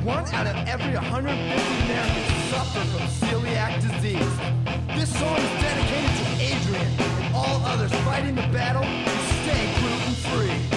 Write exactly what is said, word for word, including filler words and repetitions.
One out of every one hundred fifty Americans suffer from celiac disease. This song is dedicated to Adrian and all others fighting the battle to stay gluten-free.